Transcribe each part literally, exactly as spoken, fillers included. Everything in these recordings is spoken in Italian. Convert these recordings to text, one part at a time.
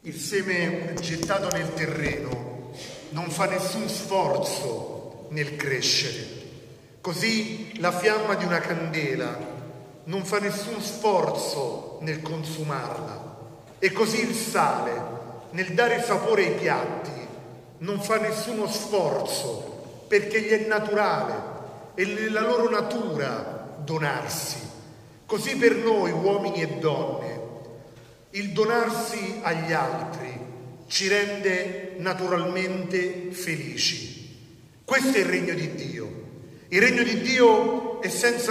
Il seme gettato nel terreno non fa nessun sforzo nel crescere, così la fiamma di una candela non fa nessun sforzo nel consumarla, e così il sale, nel dare sapore ai piatti, non fa nessuno sforzo, perché gli è naturale, è nella loro natura donarsi. Così per noi, uomini e donne, il donarsi agli altri ci rende naturalmente felici. Questo è il regno di Dio. Il regno di Dio è senza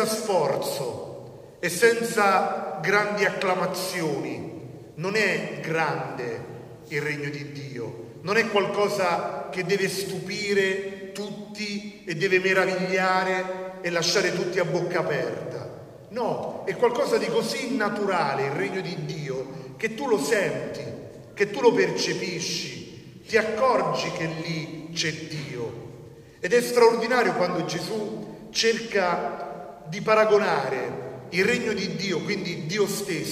sforzo, è senza grandi acclamazioni. Non è grande il regno di Dio, non è qualcosa che deve stupire tutti e deve meravigliare e lasciare tutti a bocca aperta. No, è qualcosa di così naturale il regno di Dio che tu lo senti, che tu lo percepisci, ti accorgi che lì c'è Dio. Ed è straordinario quando Gesù cerca di paragonare il regno di Dio, quindi Dio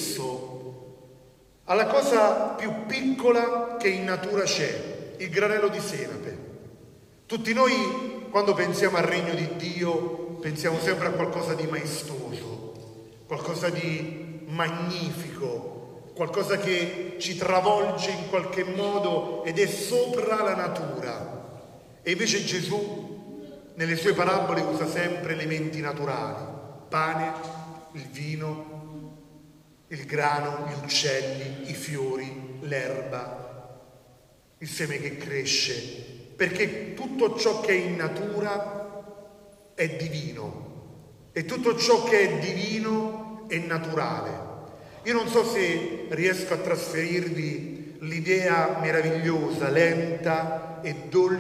stesso, alla cosa più piccola che in natura c'è, il granello di senape. Tutti noi, quando pensiamo al regno di Dio, pensiamo sempre a qualcosa di maestoso, qualcosa di magnifico, qualcosa che ci travolge in qualche modo ed è sopra la natura. E invece Gesù nelle sue parabole usa sempre elementi naturali: pane, il vino, il grano, gli uccelli, i fiori, l'erba, il seme che cresce, perché tutto ciò che è in natura è divino e tutto ciò che è divino è naturale. Io non so se riesco a trasferirvi l'idea meravigliosa, lenta e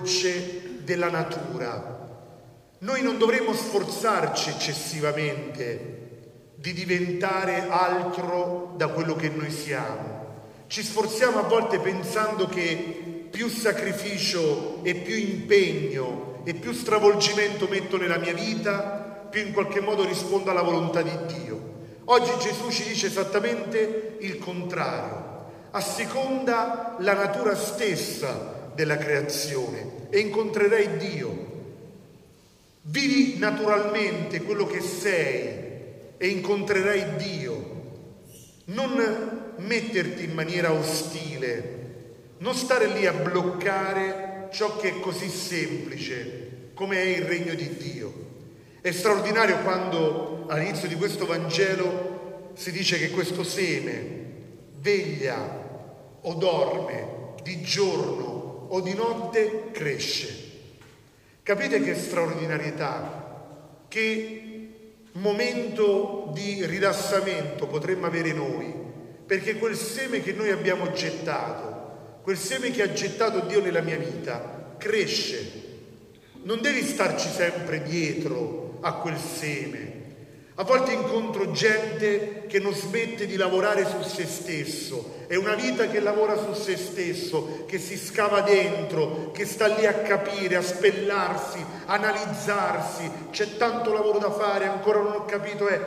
dolce della natura. Noi non dovremmo sforzarci eccessivamente di diventare altro da quello che noi siamo. Ci sforziamo a volte pensando che più sacrificio e più impegno e più stravolgimento metto nella mia vita, più in qualche modo rispondo alla volontà di Dio. Oggi Gesù ci dice esattamente il contrario: asseconda la natura stessa della creazione e incontrerai Dio. Vivi naturalmente quello che sei e incontrerai Dio. Non metterti in maniera ostile, non stare lì a bloccare ciò che è così semplice come è il regno di Dio. È straordinario quando all'inizio di questo Vangelo si dice che questo seme veglia o dorme, di giorno o di notte cresce. Capite che straordinarietà, che momento di rilassamento potremmo avere noi, perché quel seme che noi abbiamo gettato, quel seme che ha gettato Dio nella mia vita, cresce. Non devi starci sempre dietro a quel seme. A volte incontro gente che non smette di lavorare su se stesso, è una vita che lavora su se stesso, che si scava dentro, che sta lì a capire, a spellarsi, analizzarsi. C'è tanto lavoro da fare, ancora non ho capito, è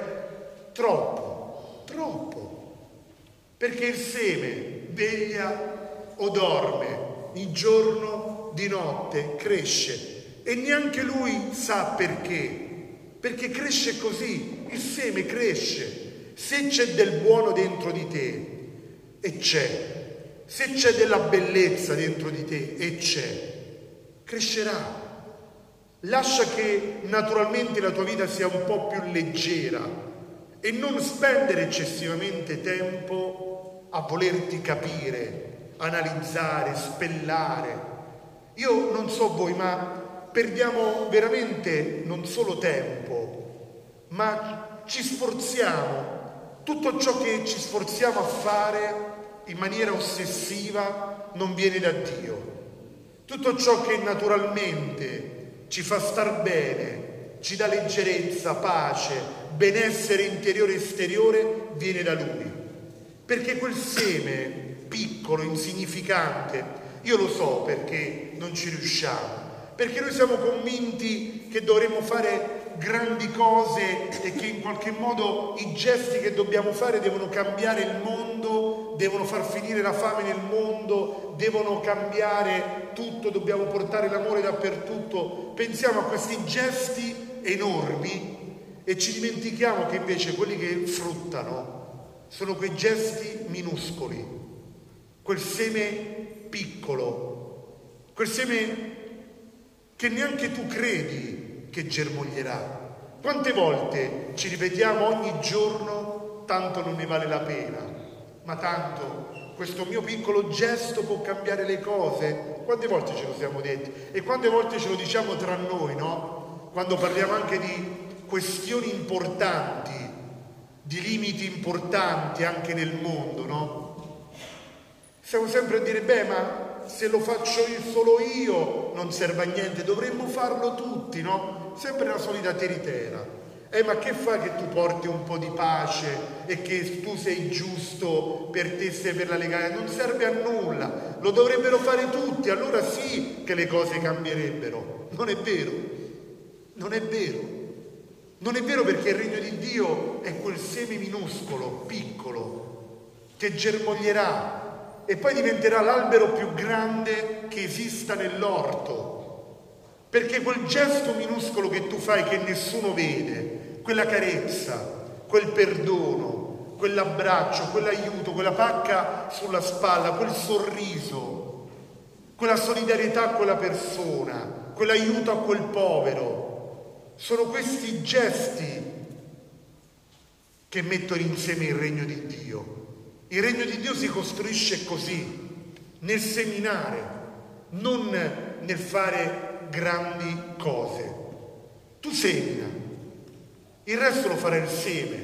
troppo, troppo. Perché il seme veglia o dorme, di giorno, di notte, cresce. E neanche lui sa perché, perché cresce così, il seme cresce. Se c'è del buono dentro di te, e c'è, se c'è della bellezza dentro di te, e c'è, crescerà. Lascia che naturalmente la tua vita sia un po' più leggera e non spendere eccessivamente tempo a volerti capire, analizzare, spellare. Io non so voi, ma perdiamo veramente non solo tempo, ma ci sforziamo. Tutto ciò che ci sforziamo a fare in maniera ossessiva non viene da Dio. Tutto ciò che naturalmente ci fa star bene, ci dà leggerezza, pace, benessere interiore e esteriore, viene da Lui. Perché quel seme piccolo, insignificante, io lo so perché non ci riusciamo. Perché noi siamo convinti che dovremmo fare grandi cose e che in qualche modo i gesti che dobbiamo fare devono cambiare il mondo, devono far finire la fame nel mondo, devono cambiare tutto, dobbiamo portare l'amore dappertutto. Pensiamo a questi gesti enormi e ci dimentichiamo che invece quelli che fruttano sono quei gesti minuscoli, quel seme piccolo, quel seme che neanche tu credi che germoglierà. Quante volte ci ripetiamo ogni giorno: tanto non ne vale la pena, ma tanto questo mio piccolo gesto può cambiare le cose. Quante volte ce lo siamo detti? E quante volte ce lo diciamo tra noi, no? Quando parliamo anche di questioni importanti, di limiti importanti anche nel mondo, no? Stiamo sempre a dire: beh, ma se lo faccio io, solo io, non serve a niente, dovremmo farlo tutti, no? Sempre la solita tiritera. Eh, ma che fa che tu porti un po' di pace e che tu sei giusto per te, sei per la legalità? Non serve a nulla, lo dovrebbero fare tutti, allora sì che le cose cambierebbero. Non è vero, non è vero, non è vero, perché il regno di Dio è quel seme minuscolo, piccolo, che germoglierà e poi diventerà l'albero più grande che esista nell'orto. Perché quel gesto minuscolo che tu fai, che nessuno vede, quella carezza, quel perdono, quell'abbraccio, quell'aiuto, quella pacca sulla spalla, quel sorriso, quella solidarietà a quella persona, quell'aiuto a quel povero, sono questi gesti che mettono insieme il regno di Dio. Il regno di Dio si costruisce così, nel seminare, non nel fare grandi cose. Tu semina, il resto lo farà il seme.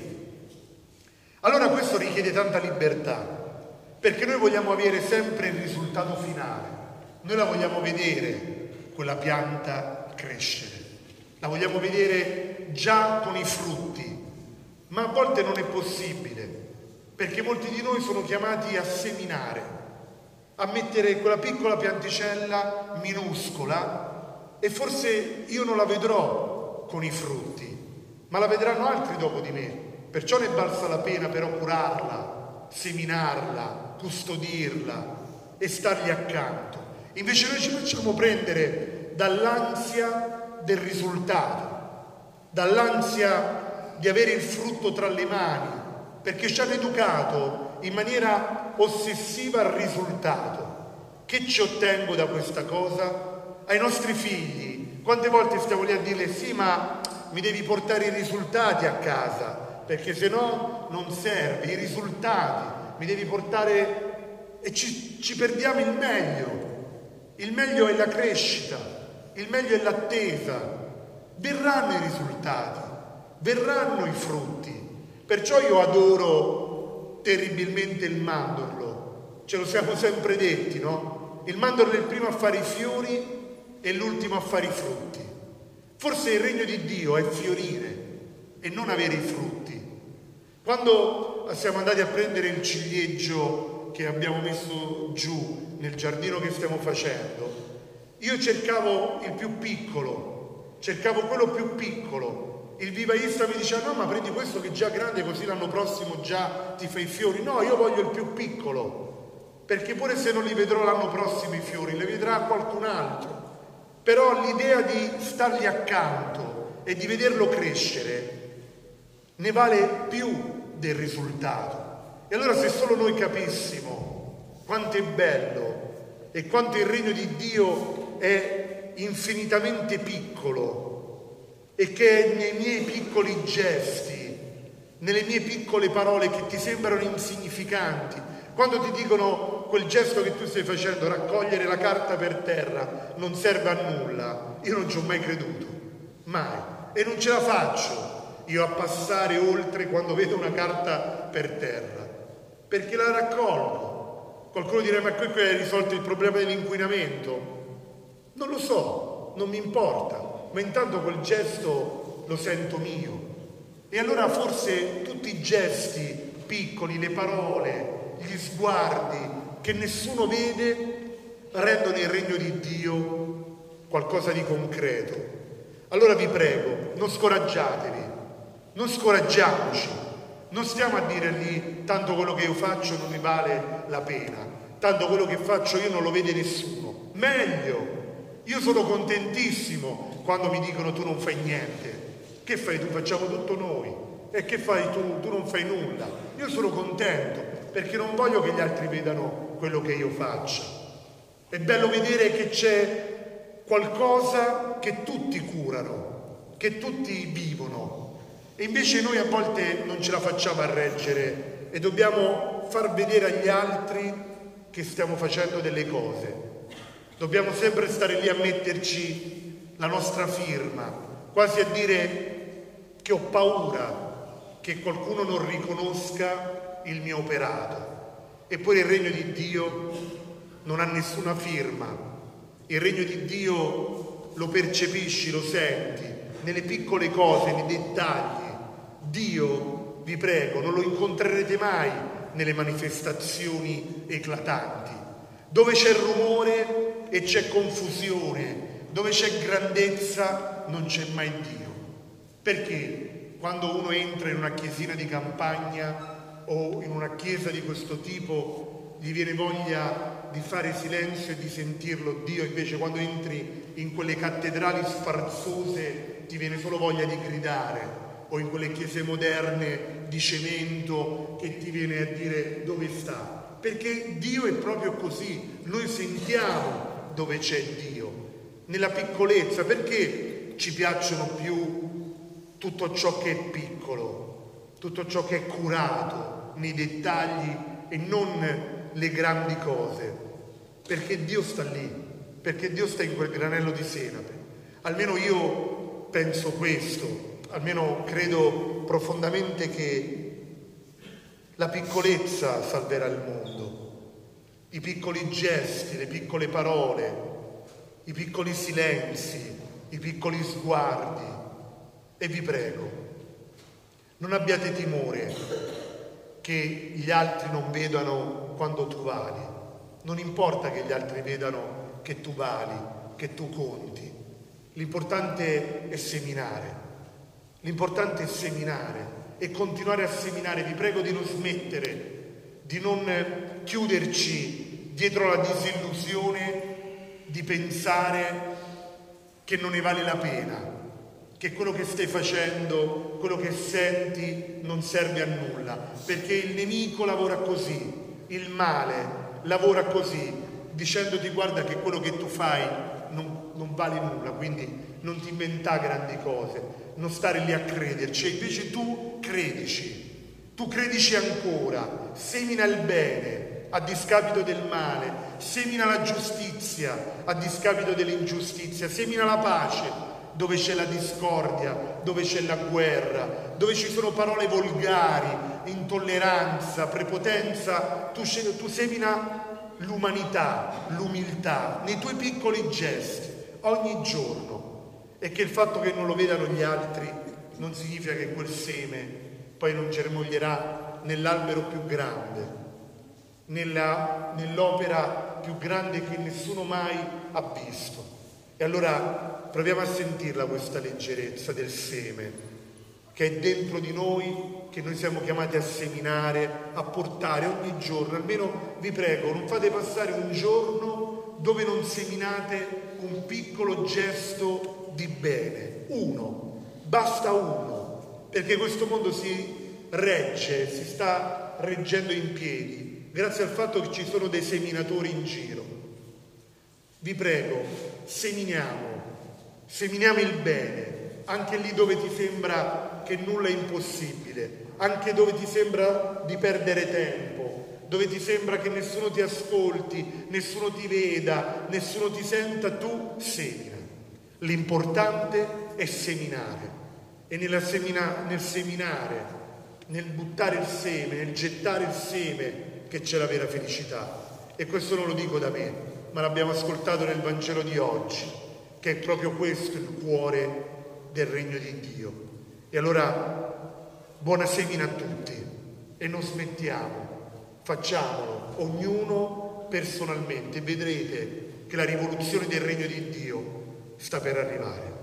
Allora questo richiede tanta libertà, perché noi vogliamo avere sempre il risultato finale. Noi la vogliamo vedere, quella pianta crescere, la vogliamo vedere già con i frutti, ma a volte non è possibile, perché molti di noi sono chiamati a seminare, a mettere quella piccola pianticella minuscola, e forse io non la vedrò con i frutti, ma la vedranno altri dopo di me. Perciò ne balza la pena però curarla, seminarla, custodirla e stargli accanto. Invece noi ci facciamo prendere dall'ansia del risultato, dall'ansia di avere il frutto tra le mani, perché ci hanno educato in maniera ossessiva al risultato. Che ci ottengo da questa cosa? Ai nostri figli, quante volte stiamo lì a dirle: sì, ma mi devi portare i risultati a casa, perché se no non serve, i risultati, mi devi portare... E ci, ci perdiamo il meglio. Il meglio è la crescita, il meglio è l'attesa. Verranno i risultati, verranno i frutti. Perciò io adoro terribilmente il mandorlo, ce lo siamo sempre detti, no? Il mandorlo è il primo a fare i fiori e l'ultimo a fare i frutti. Forse il regno di Dio è fiorire e non avere i frutti. Quando siamo andati a prendere il ciliegio che abbiamo messo giù nel giardino che stiamo facendo, io cercavo il più piccolo, cercavo quello più piccolo. Il vivaista mi diceva: no, ma prendi questo che è già grande, così l'anno prossimo già ti fai i fiori. No, io voglio il più piccolo, perché pure se non li vedrò l'anno prossimo i fiori, li vedrà qualcun altro. Però l'idea di stargli accanto e di vederlo crescere ne vale più del risultato. E allora se solo noi capissimo quanto è bello e quanto il regno di Dio è infinitamente piccolo e che è nei miei piccoli gesti, nelle mie piccole parole che ti sembrano insignificanti, quando ti dicono quel gesto che tu stai facendo, raccogliere la carta per terra, non serve a nulla, io non ci ho mai creduto, mai, e non ce la faccio io a passare oltre quando vedo una carta per terra, perché la raccolgo. Qualcuno dirà: ma qui hai risolto il problema dell'inquinamento? Non lo so, non mi importa, ma intanto quel gesto lo sento mio. E allora forse tutti i gesti piccoli, le parole, gli sguardi che nessuno vede rendono il regno di Dio qualcosa di concreto. Allora vi prego, non scoraggiatevi, non scoraggiamoci, non stiamo a dirgli tanto quello che io faccio non mi vale la pena, tanto quello che faccio io non lo vede nessuno. Meglio, io sono contentissimo quando mi dicono tu non fai niente. Che fai tu? Facciamo tutto noi. E che fai tu? Tu non fai nulla. Io sono contento perché non voglio che gli altri vedano quello che io faccio. È bello vedere che c'è qualcosa che tutti curano, che tutti vivono, e invece noi a volte non ce la facciamo a reggere e dobbiamo far vedere agli altri che stiamo facendo delle cose. Dobbiamo sempre stare lì a metterci la nostra firma, quasi a dire che ho paura che qualcuno non riconosca il mio operato. Eppure il regno di Dio non ha nessuna firma. Il regno di Dio lo percepisci, lo senti, nelle piccole cose, nei dettagli. Dio, vi prego, non lo incontrerete mai nelle manifestazioni eclatanti. Dove c'è rumore e c'è confusione, dove c'è grandezza non c'è mai Dio. Perché quando uno entra in una chiesina di campagna o in una chiesa di questo tipo gli viene voglia di fare silenzio e di sentirlo Dio, invece quando entri in quelle cattedrali sfarzose ti viene solo voglia di gridare, o in quelle chiese moderne di cemento che ti viene a dire dove sta. Perché Dio è proprio così, noi sentiamo dove c'è Dio, nella piccolezza. Perché ci piacciono più tutto ciò che è piccolo, tutto ciò che è curato nei dettagli e non le grandi cose? Perché Dio sta lì, perché Dio sta in quel granello di senape. Almeno io penso questo, almeno credo profondamente che la piccolezza salverà il mondo, i piccoli gesti, le piccole parole, i piccoli silenzi, i piccoli sguardi. E vi prego, non abbiate timore che gli altri non vedano quando tu vali. Non importa che gli altri vedano che tu vali, che tu conti. L'importante è seminare. L'importante è seminare e continuare a seminare. Vi prego di non smettere, di non chiuderci dietro la disillusione di pensare che non ne vale la pena, che quello che stai facendo, quello che senti non serve a nulla, perché il nemico lavora così, il male lavora così, dicendoti guarda che quello che tu fai non, non vale nulla, quindi non ti inventare grandi cose, non stare lì a crederci, invece tu credici, tu credici ancora, semina il bene a discapito del male, semina la giustizia a discapito dell'ingiustizia, semina la pace dove c'è la discordia, dove c'è la guerra, dove ci sono parole volgari, intolleranza, prepotenza, tu, tu semina l'umanità, l'umiltà nei tuoi piccoli gesti ogni giorno. E che il fatto che non lo vedano gli altri non significa che quel seme poi non germoglierà nell'albero più grande, nella, nell'opera più grande che nessuno mai ha visto. E allora proviamo a sentirla questa leggerezza del seme che è dentro di noi, che noi siamo chiamati a seminare, a portare ogni giorno. Almeno vi prego, non fate passare un giorno dove non seminate un piccolo gesto di bene, uno, basta uno, perché questo mondo si regge, si sta reggendo in piedi grazie al fatto che ci sono dei seminatori in giro. Vi prego, seminiamo, seminiamo il bene, anche lì dove ti sembra che nulla è impossibile, anche dove ti sembra di perdere tempo, dove ti sembra che nessuno ti ascolti, nessuno ti veda, nessuno ti senta, tu semina. L'importante è seminare e nella semina, nel seminare, nel buttare il seme, nel gettare il seme che c'è la vera felicità. E questo non lo dico da me, ma l'abbiamo ascoltato nel Vangelo di oggi, che è proprio questo il cuore del regno di Dio. E allora buona semina a tutti e non smettiamo, facciamolo ognuno personalmente e vedrete che la rivoluzione del regno di Dio sta per arrivare.